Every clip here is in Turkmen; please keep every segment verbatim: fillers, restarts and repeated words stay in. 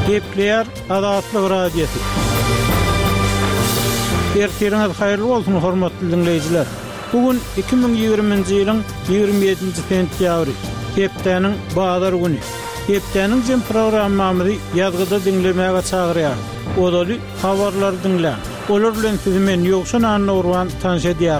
Gepler Adatlyk radiosu. Ertiriniz hayırlı olsun hormatly dinleyijiler. Bugün iki bin ýygrimiňji ýylyň ýygrimi ýedinji sentýabry, hepdeniň bazar güni. Hepdeniň jem programmamyzy ýazgyda dinlemäge çagyrýar. Odaly habarlar dinlän. Olar bilen sizi men ýokşan anlawran tanış edýär.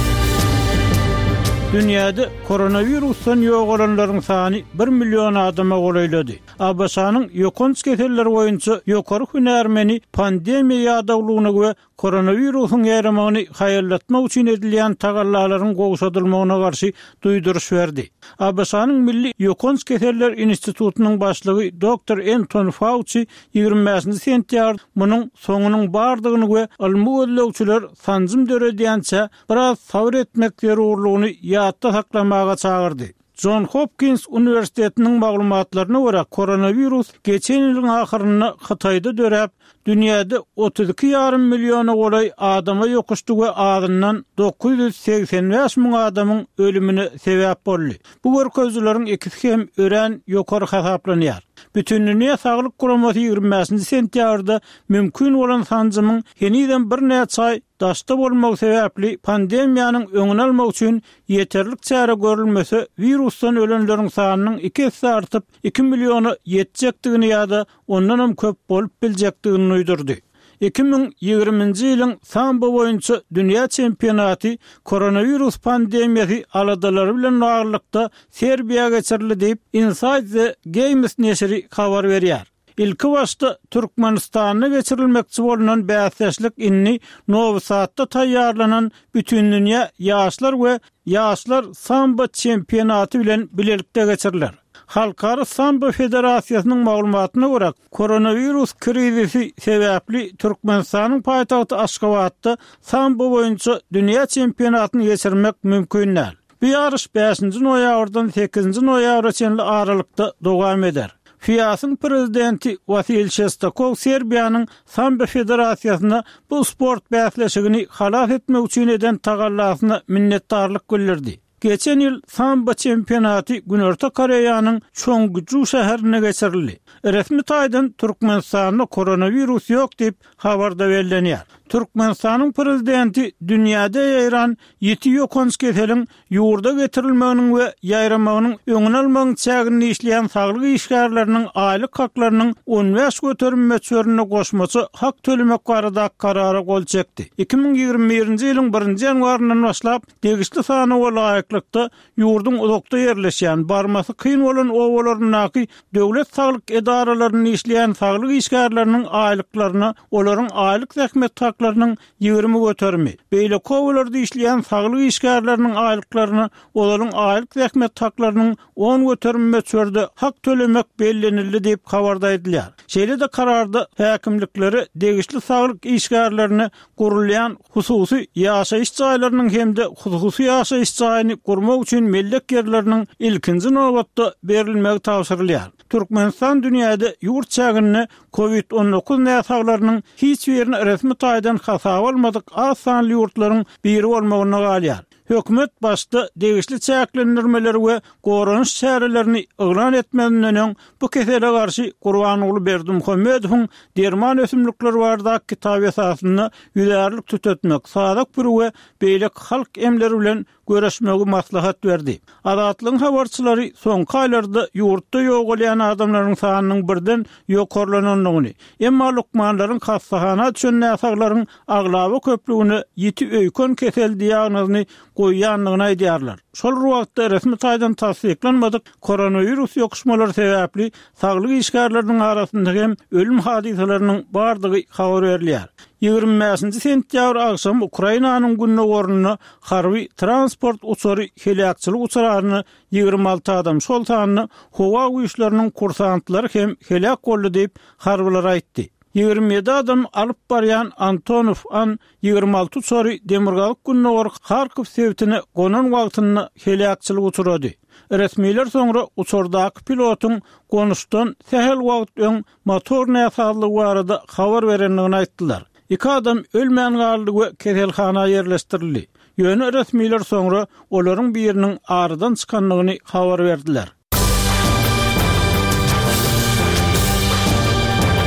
Dünyada koronavirusdan ýok olanlaryň sany bir million adama golaýlady. A B S-nyň ýokunç keseller boýunça ýokary hünärmeni pandemiýa ýadaglygyna we koronavirusyň ýarymagyny haýallatmak üçin edilýän tagallalaryň gowşadylmagyna garşy duýduruş berdi. A B S-nyň Milli Ýokunç Keseller Institutunyň başlygy doktor Anthony Fauci ýygrimi beşinji sentýabr munyň soňunyň bardygyny we ilmi gözlegçiler sanjym döredýänçe biraz sabr etmek zerurlygyny ýatda saklamaga çagyrdy. John Hopkins Üniversitetiniň maglumatlaryna görä koronavirus geçen ýylyň ahyryna Hytaýda döräp, dünýäde otuz iki ýarym milliona golay adama ýokuşdy we adyndan dokuz ýüz seksen beş miň adamyň ölümine sebäp boldy. Bu görkezleriň ikisi hem ören ýokary hasaplanýar. Bütün Dünya Saglyk Guramasy ýygrimi beşinji sentýabrda mümkin bolan sanjymyň heniden bir näçe ay daşda bolmagy sebäpli pandemiýanyň öňüni almak üçin ýeterlik çäre görülmese virusdan ölenleriň sanynyň iki hisse artyp iki milliona ýetjekdigini ýa-da ondan hem köp bolup biljekdigini uýdurdy. iki bin ýygrimiňji ýylyň sambo boýunça dünýä çempionaty koronavirus pandemiýasy aladalary bilen baglykda Serbiýa geçirildi diýip Inside the Games neşri habar berýär. İlki başta Türkmenistanyna geçirilmekçi bolunan bäsleşlik inni Nowy Sadda taýýarlanan bütün dünýä ýaşlar we ýaşlar sambo çempionaty bilen bilelikde geçiriler. Halkara Sambo Federasiýasynyň maglumatyna görä, koronavirus krizisi sebäpli Türkmenistanyň paýtagty Aşgabatda sambo boýunça dünýä çempionatyny geçirmek mümkin näl. Bu ýarış beşinji noýabrdan sekizinji noýabraçenli aralykda dowam eder. F I A S-yň prezidenti Vasil Şestakov Serbiýanyň sambo federasiýasyna bu sport bäsleşigini halas etmek üçin eden tagallasına minnetdarlyk bildirdi. Geçen ýyl sambo çempionaty Günorta Koreýanyň Çongju şäherine geçirildi. Resmi taýdan Türkmenistanda koronavirus ýok diýip habarda berilýär. Türkmenistanyň prezidenti dünýäde ýaýran ýeti ýokunç keseliň ýurda getirilmeginiň we ýaýramagynyň öňüni almagyň çägini işleýän saglyk işgärleriniň aýlyk haklarynyň on beş götürme çörüne goşmasy hak tölemek barada karara gol çekdi. iki bin ýygrimi birinji ýylyň birinji ýanwaryndan başlap degişli sany we laýyklykda ýurdun uzakda ýerleşýän barmasy kyn bolan owalarynaky döwlet saglyk edaralaryny işleýän saglyk işgärleriniň aýlyklaryna olaryň aýlyk zähmet haklarynyň ýygrimi götürmi. Beýle kowalarda işleýän saglyk işgärleriniň aýlyklaryna olaryň aýlyk zähmet haklarynyň on götürme çörde hak tölemek bellenildi diýip habarda edilýär. Şeýle de kararda häkimlikleri degişli saglyk işgärlerini gurulýan hususy ýaşaýyş jaýlarynyň hemde hususy ýaşaýyş jaýyny gurmak üçin mellek ýerleriniň ilkinji nowbatda berilmegi tapşyrylýar. Türkmenistan dünýäde ýurt çägini covid on dokuz näsaglarynyň hiç birini resmi taýdan hasap almadyk az sanly ýurtlaryň biri bolmagyna galýar. Hökümet başda degişli çäklendirmeleri we goranyş çärelerini ýylan etmeden öňen bu kesele garşy Gurbanuly Berdimuhammedowyň derman ösümlikleri barada kitap esasyny ýüzärlik tutatmak, sadak bir we beýlek halk emleri bilen göreşmegi maslahat berdi. Adatlyň habarçylary soňky aýlarda ýurtda ýok bolan adamlaryň sanynyň birden ýokarlananyny, emma lukmanlaryň hastahana düşen näsaglaryň aglaby köpligini ýeti öýkön kesel diagnozyny goýýanlygyny aýdýarlar. Şol wagtda resmi taýdan tasdiklanmadyk koronavirus ýokuşmalary sebäpli saglyk işgärleriniň arasynda hem ölüm hadisalarının bardygy habar berilýär. ýygrimi beşinji sentýabr akşam Ukrainanyň günne ornuny harby transport uçary helakçylyk uçararyny ýygrimi alty adam şol tanyny howa güýçleriniň kursantlary hem helak boldy diýip harbylar aýtdy. ýygrimi ýedi adam alyp barýan Antonov an ýygrimi alty uçary demirgalyk günne or Kharkiv sewtine gonan wagtyny helakçylyk uçurady. Resmiler soňra uçurdaky pilotyň gonuşdan sehel wagt öň motor näsaglygy barada habar berenligini aýtdylar. İki adam ölmän galdy we keselhana ýerleşdirildi. Ýöne resmiler soňra olaryň biriniň ağrıdan çykanlygyny habar berdiler.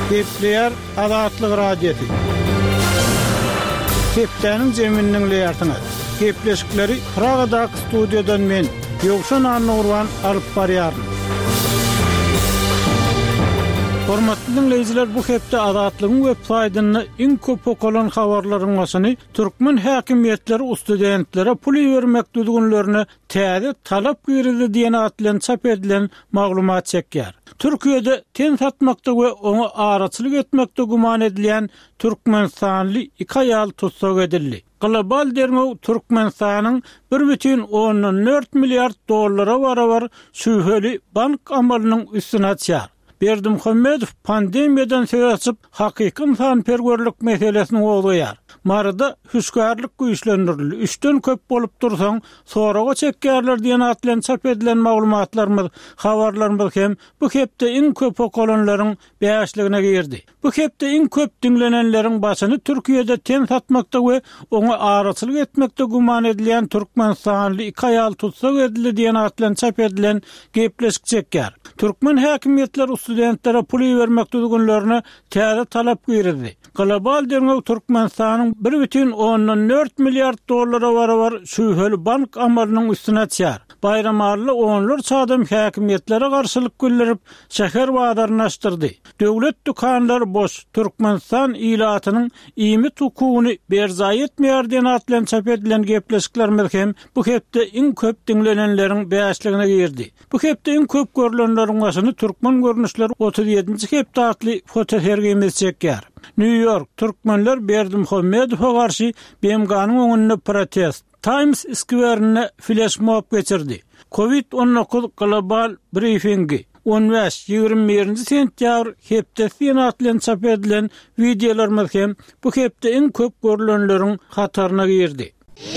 Gepleyer Azatlyk Radiosu. Geplerin zeminiň leýartyny. Gepleşikleri Pragadaky studiýadan men Ýogşan Anurwan alyp barýarym. Hormatly dinleýijiler, bu hepde Azatlygyň web-saýtyny iň köp okulan habarlaryň başyny türkmen häkimiýetleri ustudentlere pul bermek düzgünlerini täze talap girildi diýen atlan çap edilen maglumat çekýär. Türkiýede ten satmakda we onu araçylyk etmekde guman edilen Türkmenistanly iki aýal tutsak edildi. Global dernew Türkmenistanyň bir бүтүн ondan dört milliard dollara barabar şüheli bank amalynyň üstüne açýar. Berdimuhammedow pandemiýadan sebäp hakyky sanperwerlik meselesini oýaýar. Marada hüsgarlyk güýçlendirildi. Üçden köp bolup dursaň, soraga çekýärler diýen atlan çap edilen maglumatlarymyz, habarlarymyz hem bu hepde iň köp okulanlaryň beýaşligine girdi. Bu hepde iň köp dinlenenleriň başyny Türkiýede ten satmakda we onu araçylyk etmekde guman edilen Türkmenistanly iki aýal tutsak edildi diýen atlan çap edilen gepleşik çekýär. Türkmen häkimiýetleri studentlere pul bermek düzgünlerini täze talap girdi. Global dernew Türkmenistanyň bir бүтүn ondan dört milliard dollara barabar şüheli bank amalynyň üstüne açýar. Bayramarly onlar çadam häkimiýetlere garşylyk güllerip şäher wadaryny açdyrdy. Döwlet dukanlary boş. Türkmenistan ilatynyň iýmit hukugyny berzaý etmeýär diýen atlan çap edilen gepleşikler hem bu hepde iň köp dinlenenleriň beýaşligine girdi. Bu hepde iň köp görülenleriň başyny türkmen görnüşleri otuz ýedinji hepde atly fotohergemiz çekýär. New York Türkmenler Berdimuhammedowa garşy B M G'nyň öňünde protest. Times Square'ne flash mob geçirdi. covid on dokuz global briefingi on beş ýygrimi sentýabr hepde senatlyň çap edilen videolarymyz hem bu hepde iň köp görülenleriň hataryna girdi.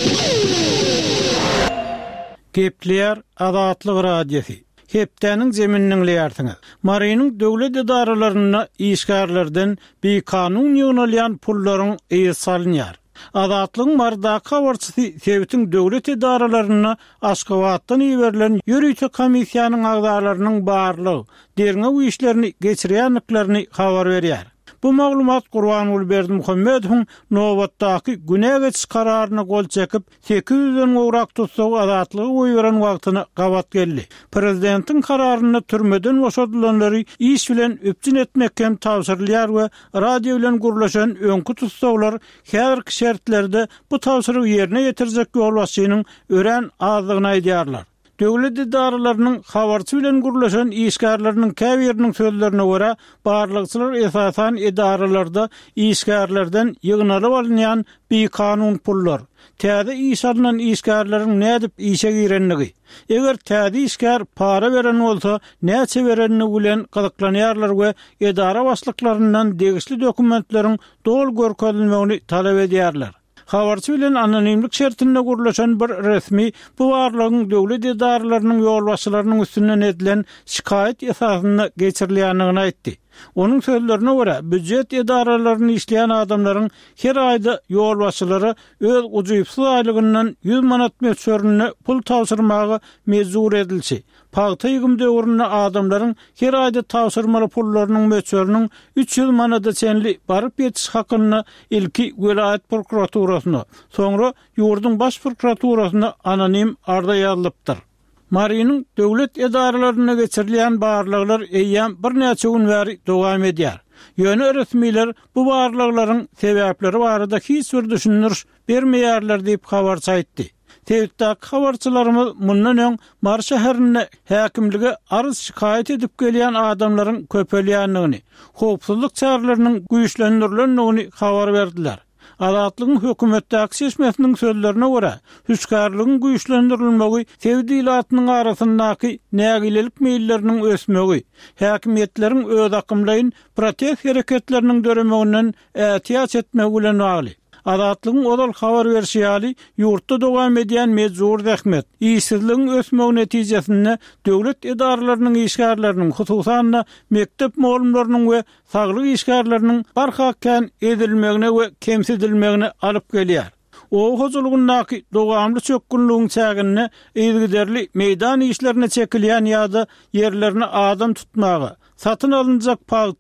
Gepleyer Azatlyk Radiosu. Hepdeniň zeminiň leýartyny. Marynyň döwlet idaralaryna işgärlerden bir kanun ýönelen pullaryň eýe salynýar. Azatlygyň mardaky habarçysy Sebitiň döwlet idaralaryna Aşgabatdan ýiberilen ýürüýçi komissiýanyň agzalarynyň barlygy, dernew işlerini geçirýänliklaryny habar berýär. Bu maglumat Gurbanuly Berdimuhammedowyň nowatdaky güne geçiş kararyna gol çekip sekiz yüzden gowrak tutsak azatlygy goýuran wagtyna gabat geldi. Prezidentiň kararyny türmeden boşadylanlary iş bilen öpçün etmek hem tawsyrlýar we radio bilen gurlaşan öňkü tutsaklar häzirki şertlerde bu tawsyry ýerine ýetirjek ýol başynyň ören azlygyny aýdýarlar. Döwlet idaralarynyň habarçy bilen gurlaşan işgärleriniň käbiriniň sözlerine görä, barlykçylar esasan idaralarda işgärlerden ýygnalyp alynýan bir kanun pullar. Täze iş alynan işgärleriň nädip işe girenligi. Eger täze işgär para beren bolsa, näçe berenini bilen gyzyklanýarlar we idara başlyklarynyň degişli dokumentleriň dol görkezilmegini talap edýärler. Habarçy bilen anonimlik şertinde gurlaşan bir resmi bu barlygyň döwlet idaralarynyň ýolbaşçylarynyň üstünden edilen şikayet esasyna geçirilýändigini aýtdy. Onun sözlerine göre büdjet idaralaryny işleyen adamların her ayda ýolbaşçylary öz ujuýupsuz aýlygyndan yüz manat meçörüne pul tawsyrmagy mezur edilse, paýta ýygym döwründe adamlaryň her ayda tawsyrmaly pullarynyň meçörüniň üç yüz manata çenli baryp ýetiş hakyny ilki vilayet prokuraturasyna, soňra ýurduň baş prokuraturasyna anonim arda ýazylypdyr. Marynyň döwlet idaralaryna geçirilýän barlyklar eýýän bir näçe gün bäri dowam edýär. Ýöne resmiler bu barlyklaryň sebäpleri barada hiç bir düşünür bermeýärler diýip habar çaýtdy. Tewitdak habarçylarymyz mundan öň Mar şäherine häkimlige arz şikayet edip gelýän adamlaryň köpelýänligini, howpsuzlyk çaralarynyň güýçlendirilýänligini habar berdiler. Azatlygyň hökümetdäki seçmesiniň sözlerine görä, hüsgarlygyň güýçlendirilmegi tewdilatynyň arasyndaky nägilelik meýilleriniň ösmegi, häkimiýetleriň öz akymlaryň protest hereketleriniň döremeginden ätiýat etmegi bilen bagly. Azatlygyň odal habar berýäli ýurtda dowam edýän mezur zähmet, işsizligiň ösmegi netijesinde döwlet idaralarynyň işgärleriniň, hususan mektep muallimläriniň we saglyk işgärleriniň barhakkan edilmegine we kemsidilmegine alyp gelýär. O hozurluğundaki doğamlı çökkünlüğün çägine eýgiderli meydan işlerine çekilýän ýa-da yerlerine adam tutmagy, satın alınacak paýta,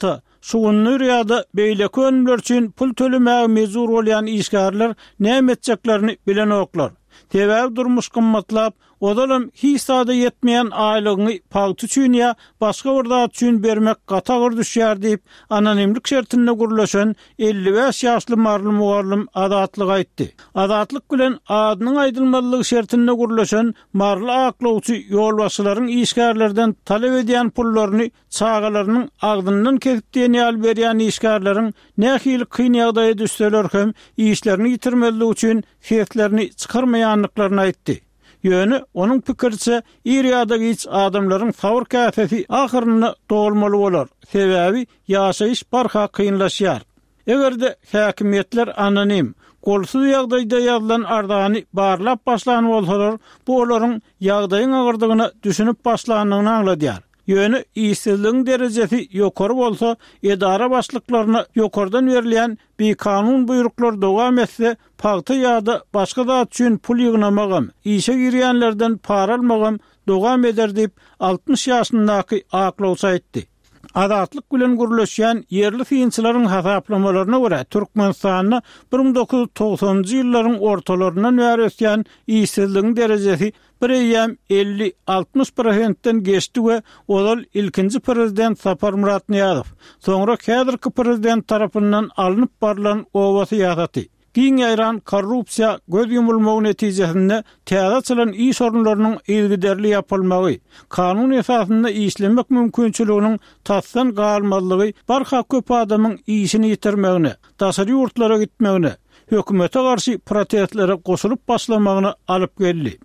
sugunly rýada beýleki önümler üçin pul tölemäge mezur bolýan işgärler näme etjeklerini bilen oklar. Tebäbi durmuş gymmatlap, odalam hisada yetmeýän aýlygyny paýty üçin ýa başga bir zat üçin bermek gatagır düşýär diýip anonimlik şertinde gurlaşan elli beş ýaşly marly mugallim adatlyk aýtdy. Adatlyk bilen adynyň aýdylmalylygy şertinde gurlaşan marly aklawçy ýolbaşçylaryň işgärlerden talep edýän pullaryny çağalarynyň agdyndan kesipdiýen ýal berýän işgärleriň nähili kyn ýagdaýa düşseler hem işlerini ýitirmeligi üçin fiyatlaryny çykarmaýanlyklaryny aýtdy. Ýöne onun pikirçe ýerýada hiç adamlaryň sawr käfesi ahyryny dolmaly bolar. Sebäbi ýaşaýyş barha kynlaşýar. Egerde häkimetler anonim, golsuz ýagdaýda ýazylan ardany barlap başlany bolsalar, bu olaryň ýagdaýyň agyrdygyna düşünüp başlanyny aňladýar. Ýöne işsizligiň derejesi ýokary bolsa, edara başlyklaryna ýokardan berilýän bir kanun buyruklar dowam etse, paýty ýa-da başga zat üçin pul ýygnamagam, işe girýänlerden para almagam dowam eder diýip altmış ýaşyndaky aklawçy aýtdy. Adatlyk bilen gurlaşýan yerli fiýinçilaryň hasaplamalarına görä Türkmenistanyň bir ming dokuz yüz togsonjy ýyllaryň ortalaryndan bäri ösýän işsizligiň derejesi bir elli altmış prosentden geçdi we olal ilkinji prezident Sapar Murat Niýazow, soňra häzirki prezident tarapyndan alınıp barılan owasy ýasaty. Giň ýaran korrupsiýa göz ýumulmagy netijesinde täze çylan iş orunlarynyň ilgiderli ýapylmagy, kanun esasynda işlemek mümkinçiliginiň tasdan galmalygy barha köp adamyň işini ýitirmegine, daşary ýurtlara gitmegine, hökümete garşy protestlere goşulyp başlamagyna alyp geldi.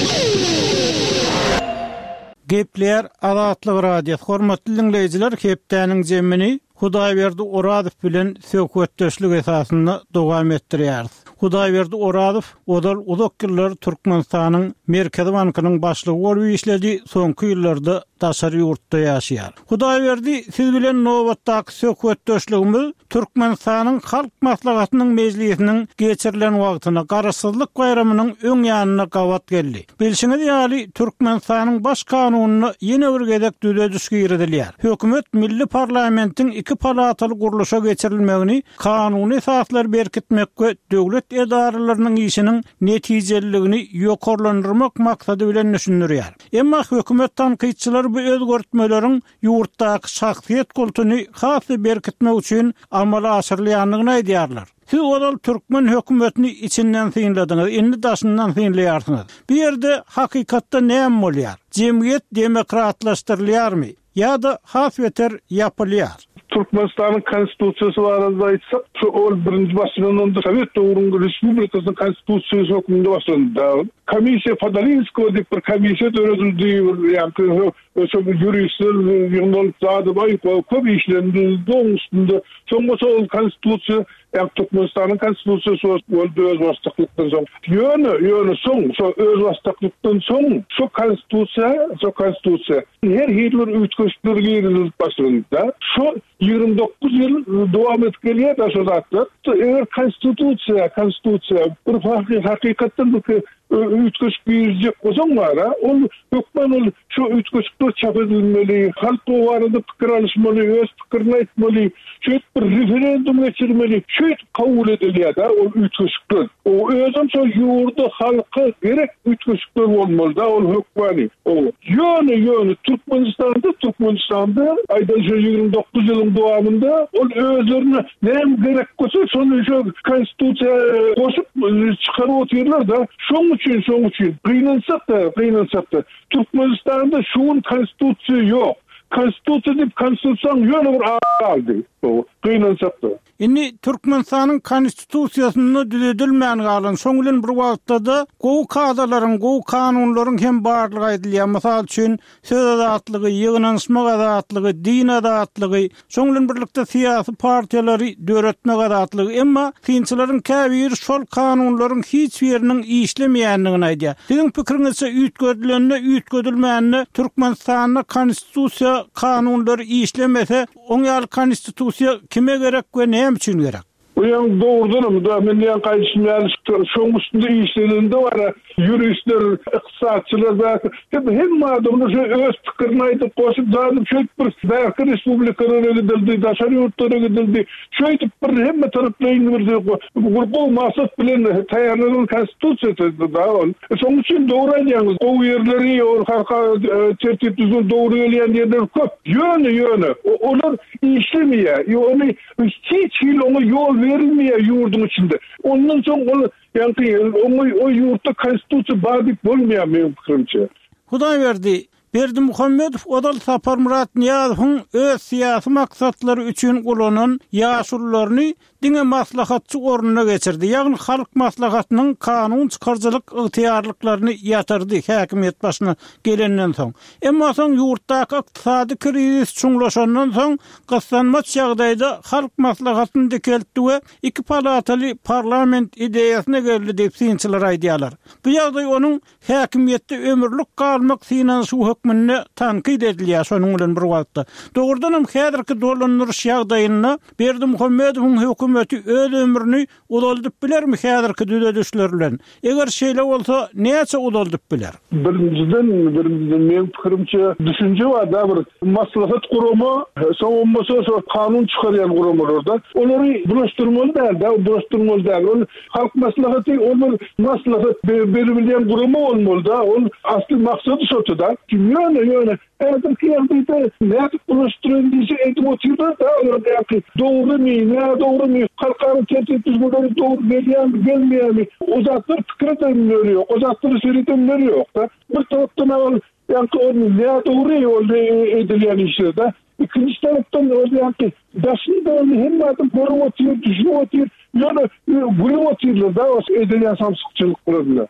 Gepler Adatlyk radio hormatly dinleýijiler, hepdäniň jemini Hudaýberdi Oradow bilen söhbetdeşlik esasynda dowam etdirýär. Hudaýberdi Oradow odal uzak ýyllar Türkmenistanyň Merkezi Bankynyň başlygy bolup işledi, soňky ýyllarda daşary ýurtda ýaşaýar. Hudaýberdi siz bilen nowatdaky söhbetdeşligimiz Türkmenistanyň halk maslahatynyň mejlisiniň geçirilen wagtyna garaşsyzlyk bayramynyň öň ýanyna gawat geldi. Bilşiňiz ýaly Türkmenistanyň baş kanunyny ýene bir gezek düzedişge girdilýär. Hökümet milli parlamentiň iki palataly guruluşa geçirilmegini kanuny esaslar berkitmek we döwlet edaralarynyň işiniň netijeligini ýokarlandyrmak maksady bilen düşünýär. Emma hökümet tanqidçiler bu özgörtmeleriň ýurtdaky şahsiýet kultuny hasy berkitmek üçin amala aşyrylýanlygyny aýdýarlar. Siz odal Türkmen hökümetini içinden synladyňyz, indi daşyndan synlaýarsyňyz. Bir ýerde hakykatda näme bolýar? Jemgyýet demokratlaşdyrylýarmy? ýa-da hasbeter ýapylýar? Türkmenistan'ın konstitusyası var arasında aytsak, şu ol birinci başlananda Sovet Doğrungu Respublikası'nın konstitusyası hükümünde başlandı. Komisya Fadalinsko deyip bir komisya dönüldü, yani şu juristler, yığınlık zadı var, köp işlendi, doğum üstünde. Sonrası ol konstitusya, yani Türkmenistan'ın konstitusiyası oldu öz vasıtaklıktan son. Yönü, yönü son, şu öz vasıtaklıktan son, şu konstitusya, şu konstitusya. Her Hitler üç köşkleri girilip başlandı. Şu yirmi dokuz yıl devam etkiliye de şu zatlar. Eğer konstitusya, konstitusya bir farklı hakikatten bu ki üç köşk büyüyecek o zaman var ha. Ol, hükmen ol, şu üç köşkler çap edilmeli, halk o arada fikir alışmalı, öz fikirini etmeli, şu bir referandum geçirmeli, şu kabul ediliyor da o üç köşkler. O özüm şu yurdu halkı gerek üç köşkler olmalı da o hükmeni. O yönü yönü Türkmenistan'da, Türkmenistan'da aydan şu yirmi dokuz yılın devamında o özlerine neyim gerek koysa sonra şu konstitusya koşup çıkarı oturuyorlar da şun için şun için kıyınsak da kıyınsak da Türkmenistan'da şunun konstitusya yok. Konstitusya deyip konstitusyan yönü bir aldı. O kıyınsak da. Inni Türkmenistanyň konstitusiýasyny düzedilmeýän galan şoň bilen bir wagtda da gowy kadalaryň, gowy kanunlaryň hem barlygy aýdylýar. Mysal üçin söz azatlygy, ýygnanyşmak azatlygy, din azatlygy, şoň bilen birlikde siýasy partiýalary döretmek azatlygy. Emma fiýinçilerin käbir şol kanunlaryň hiç biriniň işlemeýändigini aýdýar. Siziň pikiriňizçe üýtgödilenle, üýtgödilmeýänle Türkmenistanyň konstitusiýa kanunlary işlemese, oň ýaly konstitusiýa kime gerek we näme üçin gerek? Uyan doğrudan da men yan kayışmayan şoň üstünde işlerinde var. Juristler, iqtisadçylar da hem adamlar şu öz pikirini aýdyp goşup zalim şöýt bir Berk Respublikalara gidildi, daşary ýurtlara gidildi. Şöýt bir hemme taraplaryň bir grup maksat bilen taýýarlanan konstitusiýa da ol. Şoň üçin dogry aýdýaňyz, o ýerleri halka tertip düzgün dogry gelýän ýerler köp. Ýöne ýöne. Olar işlemeýär. Ýöne hiç ýyl onu ýol verilmeýär ýurdun içinde. Ondan soň ol yani o yurtta konstitusiýa badyp bolmaýar meň pikirimçe. Hudaýberdi Berdi Muhammedow Odal Sapar Murat Niýazowyň öz syýasy maksatlary üçin gulanan ýaşurlaryny diňe maslahatçy ornuna geçirdi. Ýagny halk maslahatynyň kanun çykarjylyk ygtyýarlyklaryny ýatyrdy häkimet başyna gelenden soň. Emma soň ýurtdaky ykdysady krizis çuňlaşandan soň gyslanmaç ýagdaýda halk maslahatyny dekeltdi we iki palataly parlament ideýasyna geldi diýip synçylar aýdýarlar. Bu ýagdaý onuň häkimetde ömürlük galmak synanyşy hükmünde tankid edilýär şonuň bilen bir wagtda. Dogrudan hem häzirki dolandyryş ýagdaýyna Berdi Muhammedowyň hökümeti öz ömrüni ulaldyp bilermi häzirki düzedişler bilen? Eger şeýle bolsa, näçe ulaldyp biler? Birinciden, birinciden men pikirimçe düşünje var da bir maslahat gurumy, soňunmasa so kanun çykarýan gurumlarda. Olary bulaşdyrmaly däl, da bulaşdyrmaly däl. Ol halk maslahaty, olar maslahat berilýän gurumy bolmaly da. Ol asly maksady şotu da. Ýöne ýöne Eğer ki ýerde näde bulaşdyryn diýse edip oturda da olary ýa-ki dogrymy, näde dogrymy, halkary tertip düzgünleri dogry berýärmi, gelmeýärmi? O zatlar pikirden ýörüyor, o zatlar seriden ýörüyor da. Bir tarapdan ol ýa-ki onu näde dogry ýolda edilýän işlerde. İkinci taraftan ol ýa-ki daşynda hem adam görüp oturup, düşünüp oturup, ýa-da gülüp oturlar da o edilýän samsykçylyk bilen.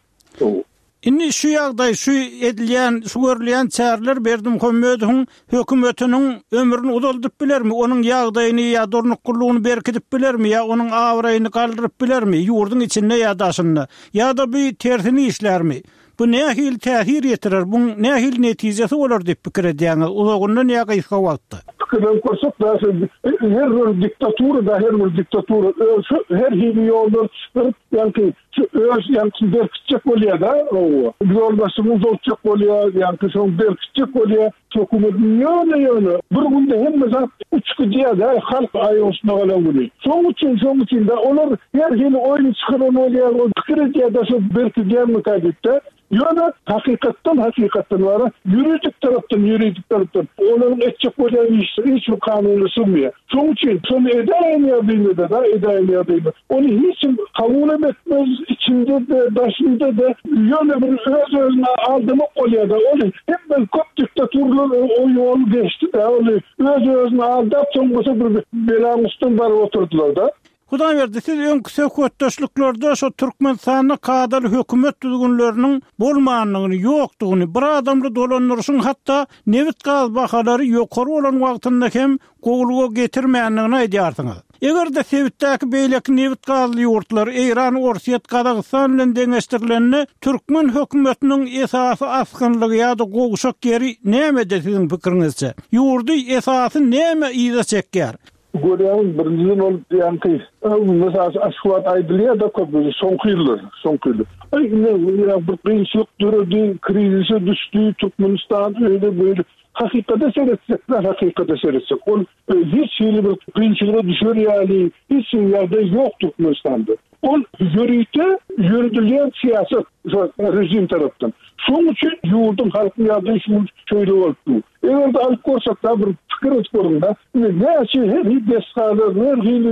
Inni şu ýagdaý, şu edilýän, şu görülýän çäreler Berdi Muhammedowyň hökümetiniň ömrüni uzaldyp bilermi? Onuň ýagdaýyny ýa dornuklugyny berkidip bilermi? ýa onuň awraýyny galdyryp bilermi? Ýurdun içinde ýa daşynda. ýa-da bir tersini işlermi? Bu nähil täsir ýetirer? Bu nähil netijesi bolar diýip pikir edýäňiz. Uzagundan ýa gaýsa wagtda. Pikirden korsak da her bir diktatura da her bir diktatura her hili ýoldan çykyp ýa-ki öz ýa-ki berkitjek bolýar da o. Ýoldaşymyz olacak bolýar, ýa-ki şoň berkitjek bolýar. Hökümetin ýöne ýöne bir günde hemme zat uçkyjy da halk aýygyna galan bolýar. Şoň üçin şoň üçin de olar her hili oýun çykaran bolýar, o pikir edýär da şu berkitjek mukadipde. Ýöne hakykatdan hakykatdan wara ýuridik tarapdan ýuridik tarapdan olaryň etjek bolýan iş hiç kanuny sunmaýar. Şoň üçin şonu edeýär diýildi da edeýär diýildi. Onu hiç kabul etmez, içinde de daşynda da ýöne bir öz özüne aldymy bolýar da onu hem köp diktaturlar o ýol geçdi da onu öz özüne aldyp soňra bir belaňystan baryp oturdular da. Hudaýberdi, siz öňkü söhbetdeşliklerde şu Türkmenistanyň kadar hökümet düzgünleriniň bolmanyny, ýokdugyny, bir adamly dolandyryşyň hatda newit gaz bahalary ýokary bolan wagtynda hem gowulga getirmeýändigini aýdýarsyňyz. Eger-de Sewitdäki beýleki newit gazly ýurtlar Eýran, Orsiýet, Gazagystan bilen deňeşdirilenni Türkmen hökümetiniň esasy askynlygy ýa-da gowuşak ýeri nämede siziň pikiriňizçe? Ýurdy esasy näme ýyza çekýär? Görýän birinciden ol ýa-ki mesela aşwat aýdylýar da köp soňky ýyllar, soňky ýyllar. Aýne bir kynçylyk döredi, krizise düşdi, Türkmenistan öýle böyle hakykata seretsek, hakykata seretsek. Ol hiç ýyly bir kynçylyga düşer ýaly, hiç ýerde ýok Türkmenistanda. Ol ýörükde ýürüdilýän siýasat rejim tarapdan. Şoň üçin ýurdun halkyny ýa-da şu şöýle bolupdy. Eger de alyp gorsak da bir pikir etgöründe, näçe her deshalar, her hili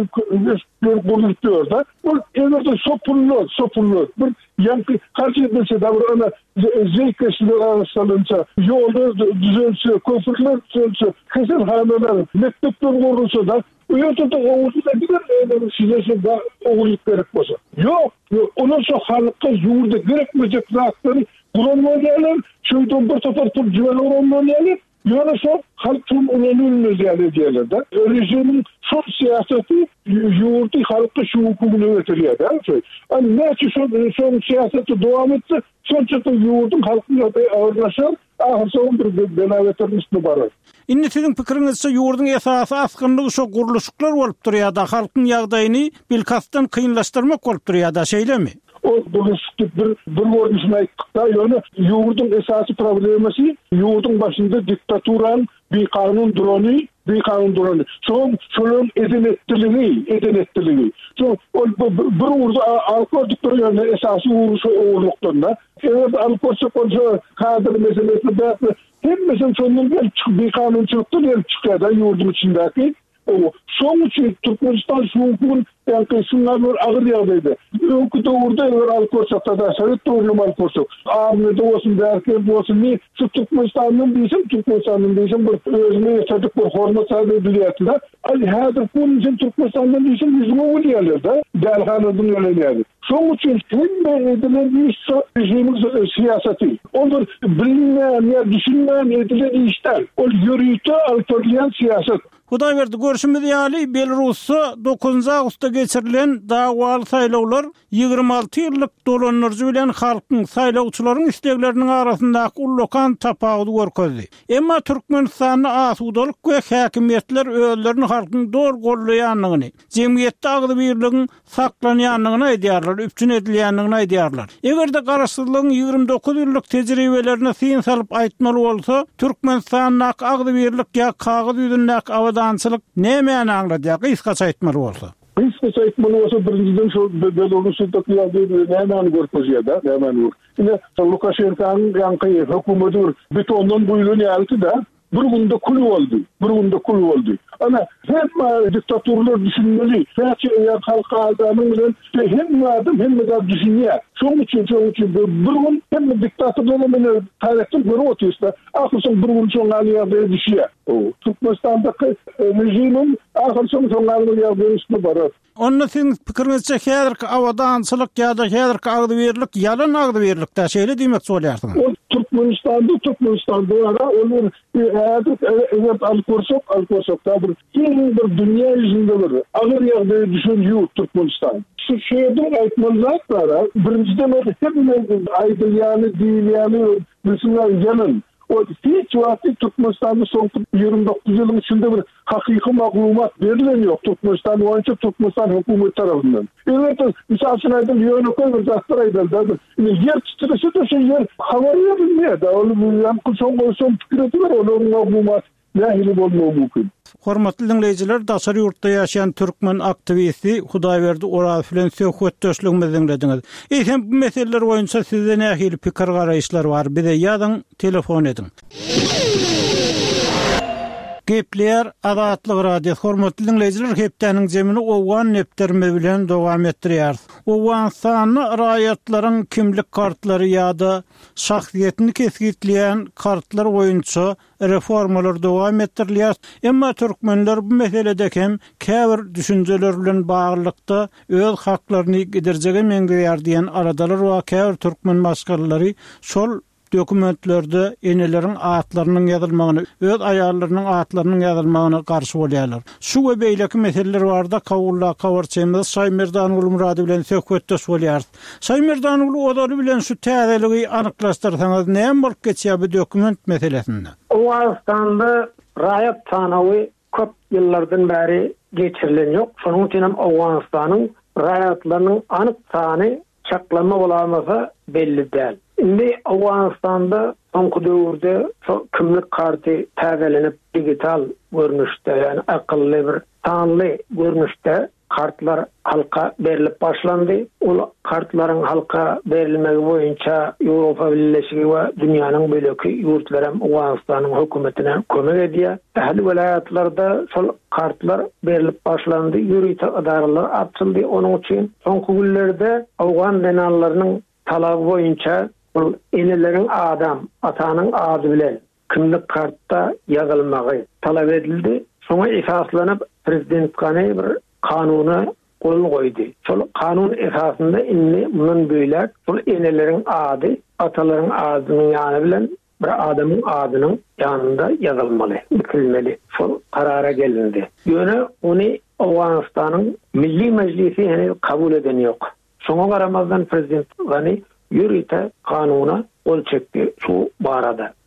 bolupdyr da. Ol eger de sopullar, sopullar. Bir ýa-ki harç edilse da bir ana zeykeşler arasynda ýollar düzelse, köprüler düzelse, keselhanalar, mektepler gurulsa da Öýerde oğuzda gider sizese da oğuzluk gerek bolsa. Yok, onun şu halkka ýurda gerekmejek zatları guranmaýarlar, şöýden bir topar turup jüwen uranmaýarlar. Ýöne şu halkyn ulanylmaz diýerler da. Rejimiň şu siýasaty ýurdy halkka şu hukukyny öýtülýär da. Ani näçe şu şu siýasaty dowam etse, şonça ýurdun halkyna da awrlaşar, ahir soň bir benawetin üstüne barar. Indi sizin pikiriňizçe ýurdun esasy askynlygy şo guruluşyklar bolup durýar-da, halkyň ýagdaýyny bilkasdan kynlaşdyrmak bolup durýar-da, şeýlemi? O dürüstlük bir bir görüşme ayttıkta yani yurdun esası problemasi yurdun başında diktaturan bir kanun durani bir kanun durani. Son şolun edenetliliği edenetliliği. Son bir urdu alkoldukları yani esası uruşu oğurluklarında. Evet alkolse konuşu kadir meselesi de hem mesela sonun bir kanun çıktı diye çıkıyor da yurdun içindeki. O son için Türkmenistan şunkun yani şunlar bir ağır yağdaydı. Önkü doğurda eğer alkol satada Sovet doğrulum alkol sok. Ağrıda olsun derken olsun ne şu Türkmenistan'ın değilsin Türkmenistan'ın değilsin bir özüne yaşadık bir hormat sahibi biliyatında. Ali hadır bunun için Türkmenistan'ın değilsin yüzüme oluyorlar da. Delhanadın öyle yani. Son için hem edilen iş rejimin siyaseti. Olur bilinmeyen ya düşünmeyen edilen işler. O yürüyüşte alkolleyen siyaset. Hudaýberdi görüşümüz ýaly Belarusda dokuzunçy awgustda geçirilen dagwaly saýlawlar ýygrimi alty ýyllyk dolanyrjy bilen halkyň saýlawçylaryň islegleriniň arasyndaky ullokan tapagy görkezdi. Emma Türkmenistanyň asudalyk we häkimetler özlerini halkyň dor gollaýanlygyny, jemgyýetde agdy birligiň saklanýanlygyny aýdýarlar, üpçün edilýänligini aýdýarlar. Egerde garaşsyzlygyň ýygrimi dokuz ýyllyk tejribelerine syn salyp aýtmaly bolsa, Türkmenistanyň agdy birlik ýa kagyd ýüzündäki dançılık näme anladyk ýa-da aýtmaly bolsa. Kısaca aýtmaly bolsa birinciden şu Belarus'daki ýagdaýy näme görkezýär da, näme. Ine Lukashenko'nun ýanky hökümeti betondan buýulan ýaly da bir günde kul boldy. Bir günde kul boldy. Ana hem diktatorlar düşünmeli. Häçe ýa halka adamyň bilen hem adam hem de düşünýär. Şoň üçin şoň üçin bir gün hem diktatorlar bilen taýypty görüp otursa, ahyrsoň bir gün şoň ýagdaýy düşýär. O Türkmenistan'daki rejimin ahyrsoň şoň ýagdaýy üstüne barar. Onda siň pikiriňizçe häzirki awadançylyk ýa-da häzirki agdy berlik ýalan agdy berlikde şeýle diýmek bolýarsyňyz. O Türkmenistan'da Türkmenistan'da ara olur eğer eğer alkorsok alkorsokta bir yeni bir dünya yüzünde bir ağır ýagdaýy düşünýär Türkmenistan. Şu şeýde aýtmalar bara birinciden hepimiz aýdylýany diýilýany mesela ýalyn. O hiç wagty Türkmenistan'da son ýygrimi dokuz ýylyň içinde bir hakyky maglumat berilen ýok. Türkmenistan boýunça Türkmenistan hökümeti tarapyndan. Evet, misal üçin aýdym, ýöne bir zatlar aýdyldy. Yer titrese de şu yer hawaryä bilmeýär da, ony bilen soň soň pikir etdiler, onuň maglumat nähili bolmagy mümkin. Hormatly dinleyijiler, daşary ýurtda ýaşaýan türkmen aktivisti Hudaýberdi Oraz bilen söhbetdeşligimizi dinlediňiz. Eýsem bu meseleler boýunça sizde nähili pikir garaýşlar bar? Bize ýazyň, telefon ediň. Gepler Azatlyk radio hormatly dinleyijiler, hepdeniň jemini owan nepterme bilen dowam etdirýär. Owan sany raýatlaryň kimlik kartlary ýa-da şahsiýetini kesgitleýän kartlar boýunça reformalar dowam etdirilýär. Emma türkmenler bu meselede hem käbir düşünjeler bilen baglykda öz haklaryny giderjege meňdeýär diýen aradalar we käbir türkmen maskarlary şol dokumentlerde enelerin atlarının yazılmagyny, öz ayarlarynyň atlarynyň yazılmagyna garşy bolýarlar. Şu we beýleki meseleler barda kawulla kawarçymyz Saýmerdan uly Murady bilen söhbetdeş bolýar. Saýmerdan uly odary bilen şu täzeligi anyklaşdyrsaňyz näme bolup geçýär bu dokument meselesinde? Awganistanda raýat tanawy köp ýyllardan bäri geçirilen ýok. Şonuň üçin hem Awganistanyň raýatlarynyň anyk sany çaklama bolamasa belli däl. Indi Awganistanda soňky döwürde kimlik karty täzelenip digital görnüşde, ýani akylly bir tanly görnüşde kartlar halka berilip başlandy. Ol kartlaryň halka berilmegi boýunça Ýewropa Birleşigi we dünýäniň böleki ýurtlar hem Awganistanyň hökümetine kömek edýär. Ähli welaýatlarda şol kartlar berilip başlandy. Ýürüýte adarylar atyldy. Onuň üçin soňky günlerde Awgan denanlarynyň talaby boýunça ol enelerin adam, atanyň ady bilen kimlik kartda ýazylmagy talap edildi. Soňa esaslanyp prezident Gany bir kanuny gol goýdy. Şol kanun esasında inni munun beýle şol enelerin ady, atalaryň adynyň ýany bilen bir adamyň adynyň ýanynda ýazylmaly, bitilmeli. Şol karara gelindi. Ýöne ony Awganistanyň Milli Meclisi hene kabul eden ýok. Şoňa garamazdan prezident Gany ýürüýte kanuna gol çekdi şu barada.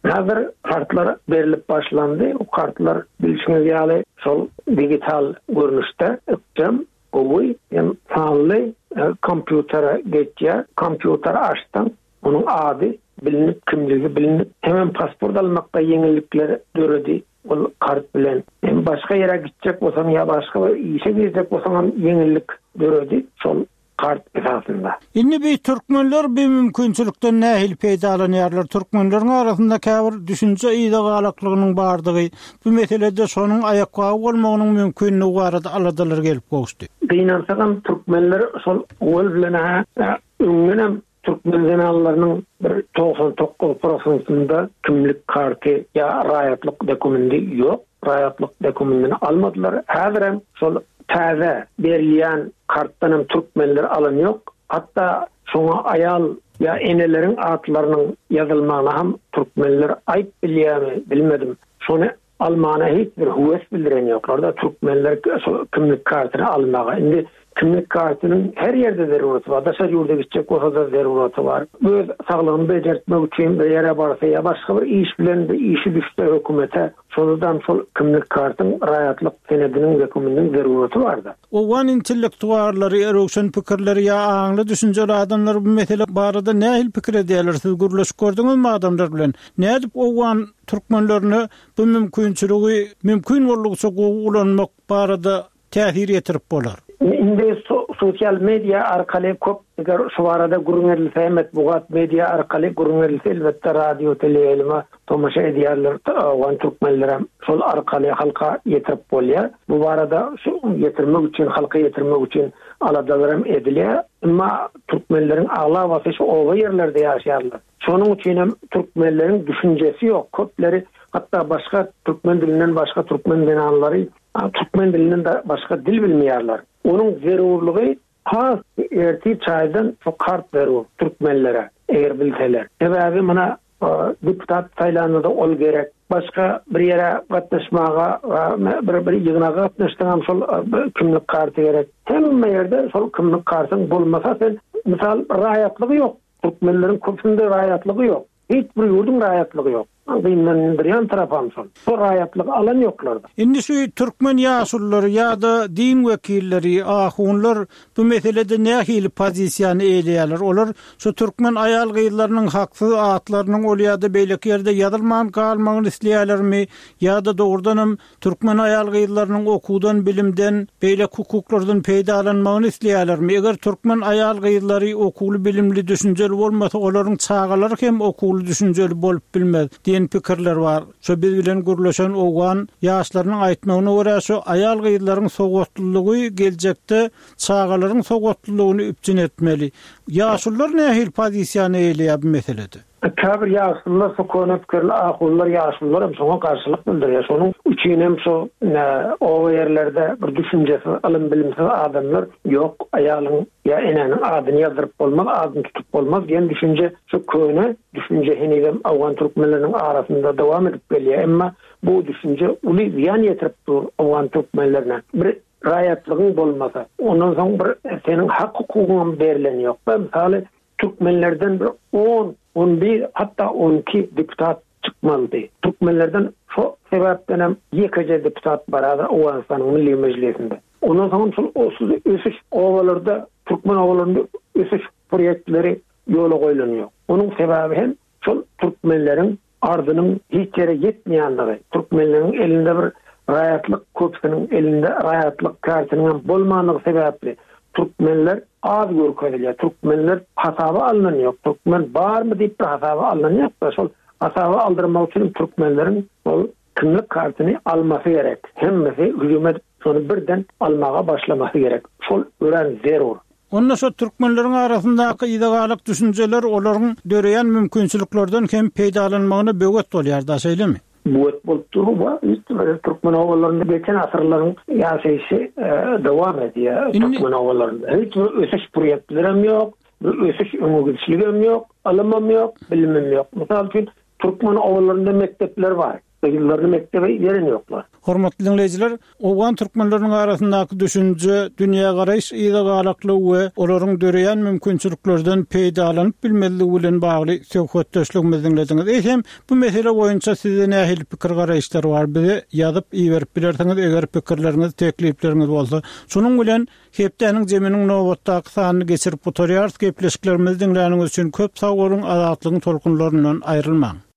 Hazır kartlar berilip başlandı. O kartlar bilişiniz ýaly şol digital görnüşde öpdüm. Owy hem sanly kompýutera geçýär. Kompýuter açdym. Onun ady bilinip, kimligi bilinip, hemen pasport almakda yeňillikler döredi. Ol kart bilen. Hem başga ýere gitjek bolsam ýa başga bir işe girjek bolsam yeňillik döredi. Şol kart esasında. Inni bir türkmenler bir mümkünçilikden nähil peýdalanýarlar. Türkmenleriň arasynda käbir düşünje ýygygalyklygynyň bardygy, bu meselede şonuň aýakbagy bolmagynyň mümkinligi barada aladalar gelip goşdy. Beýnansagam türkmenler şol ol bilen öňünem Türkmen zanallarynyň bir doksan dokuz prosentinde kimlik karty ýa raýatlyk dokumenti ýok. Raýatlyk dokumentini almadylar. Häzirem şol täze berilýän kartdan türkmenler alan ýok. Hatda şoňa aýal ýa eneleriň atlarynyň ýazylmagyna hem türkmenler aýp bilýärmi bilmedim. Şonu almana hiç bir huwes bildiren ýoklarda türkmenler kimlik kartyny almaga. Indi kimlik kartynyň her ýerde zeruraty bar. Daşa ýurda gitjek bolsa da zeruraty bar. Öz saglygyny bejertmek üçin bir ýere barsa ýa başga bir iş bilen de işi düşse hökümete şonudan şol kimlik kartyň raýatlyk senediniň dokumentiniň zeruraty barda. Owan intellektuallary, erowşan pikirleri ýa aňly düşünjeli adamlar bu mesele barada nähil pikir edýärler? Siz gürleşip gördüňizmi adamlar bilen? Nädip owan türkmenlerini bu mümkinçiligi mümkin bolugça gowulanmak barada täsir ýetirip bolar? Indi so, sosyal medya arkaly köp eger şu arada gurungerilse emet bugat medya arkaly gurungerilse elbetde radio teleýelme tomaşa edýärler owan türkmenler şol arkaly halka ýetirip bolýar. Bu barada şu ýetirmek üçin halka ýetirmek üçin aladalarym edilýär. Emma türkmenleriň agla basy şu owa ýerlerde ýaşaýarlar. Şonuň üçin hem türkmenleriň düşünjesi ýok. Köpleri hatta başga türkmen dilinden başga türkmen denanlary Türkmen dilinden de başka dil bilmeýärler. Onun zerurlugy has erti çaýdan şu kart berýär türkmenlere eger bilseler. Sebäbi mana deputat saýlanynda ol gerek. Başka bir ýere gatnaşmaga bir bir ýygynaga gatnaşdyňam şol kimlik karty gerek. Hemme ýerde şol kimlik kartyň bolmasa sen misal raýatlygy ýok. Türkmenleriň köpünde raýatlygy ýok. Hiç bir ýurdun raýatlygy ýok. Beýnenden bir ýan tarapam şol. Bu raýatlyk alan ýoklarda. Indi şu türkmen ýaşullary ýa-da din wekilleri, ahunlar bu meselede nähil pozisiýany eýleýärler? Olar şu türkmen aýal gyýlarynyň hakly atlarynyň ol ýa-da beýlek ýerde ýazylman galmagyny isleýärlermi? Ýa-da dogrudanam türkmen aýal gyýlarynyň okuwdan, bilimden, beýlek hukuklardan peýdalanmagyny isleýärlermi? Eger türkmen aýal gyýlary okuwly, bilimli, düşünjeli bolmasa olaryň çagalary hem okuwly, düşünjeli bolup bilmez. Pikirler var. Şu biz bilen gürleşen owan ýaşlarynyň aýtmagyna görä şu aýal gyýlaryň sogotlylygy geljekde çağalaryň sogotlylygyny üpçün etmeli. Ýaşullar nähil pozisiýany eýleýär bu meselede? Käbir ýaşullar sokonat kirli ahullar ýaşullar hem şoňa garşylyk bildirýär. Şonuň üçin hem şu owa ýerlerde bir düşünjesi, alym bilimsiz adamlar ýok, aýalyň ýa enenin adyny ýazyryp bolmaz, adyny tutup bolmaz diýen düşünje şu köne düşünje henigem awgan türkmenleriň arasynda dowam edip gelýär. Emma bu düşünje uly ýan ýetirip dur awgan türkmenlerine. Bir raýatlygyň bolmasa, ondan soň bir senin hak hukugyň berilen ýok. Misaly türkmenlerden bir on on bir hatta on iki deputat çıkmalı. Türkmenlerden şu sebepten hem yekece deputat barada Oğuzhanistan'ın Milli Meclisi'nde. Ondan sonra şu ösüş ovalarda, Türkmen ovalarında ösüş proyektleri yola koyulanıyor. Onun sebebi hem şu Türkmenlerin ardının hiç yere yetmeyenleri, Türkmenlerin elinde bir raýatlyk köpsünün elinde raýatlyk kartynyň bolmanyny sebäpli Türkmenler az görkezilýär. Türkmenler hasaba alınýar. Türkmen barmy diýip hasaba alınýar. Şol hasaba aldyrmak üçin Türkmenleriň ol kimlik kartyny almasy gerek. Hemmesi hüýümet şonu birden almaga başlamasy gerek. Şol ören zerur. Onda şu türkmenleriň arasyndaky ýygygalyk düşünjeler olaryň döreýän mümkinçiliklerden hem peýdalanmagyna böwet bolýar da şeýlemi? Bu et bolup durma, Türkmen ovalarında geçen asırların yaşayışı devam ediyor. Türkmen ovalarında. Hiç ösüş proyektlerim yok, ösüş ömürgüçlüğüm yok, alımım yok, bilimim yok. Mesela için Türkmen ovalarında mektepler var. yıllarını mektebe gelen yoklar. Hormatly dinleyijiler, Owgan türkmenläriniň arasyndaky düşünje, dünýä garaýş ýa-da galaklyk we olaryň döreýän mümkinçiliklerden peýdalanyp bilmezligi bilen bagly söhbetdeşligimizi dinlediňiz. Eýsem, bu mesele boýunça sizde nähili pikir garaýşlar bar? Bize ýazyp iýerip bilersiňiz, eger pikirleriniz, teklipleriniz bolsa. Şunuň bilen hepdeniň jeminiň nowatdaky sanyny geçirip oturýar, gepleşiklerimizi dinläniňiz üçin köp sag bolun, azatlygyň tolkunlaryndan aýrylmaň.